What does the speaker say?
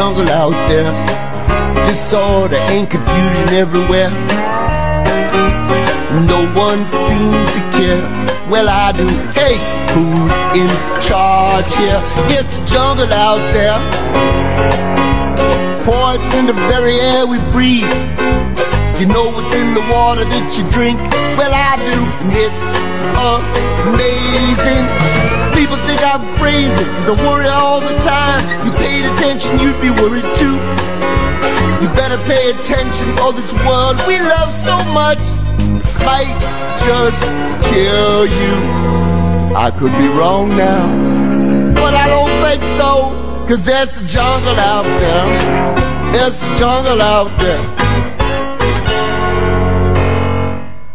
jungle out there. Disorder and confusion everywhere. No one seems to care. Well, I do. Hey, who's in charge here? It's a jungle out there. Poison in the very air we breathe. You know what's in the water that you drink? Well, I do. And it's amazing. People think I'm crazy, 'cause I worry all the time. You paid attention, you'd be worried too. You better pay attention, or this world we love so much might just kill you. I could be wrong now, but I don't think so, 'cause there's a jungle out there. There's a jungle out there.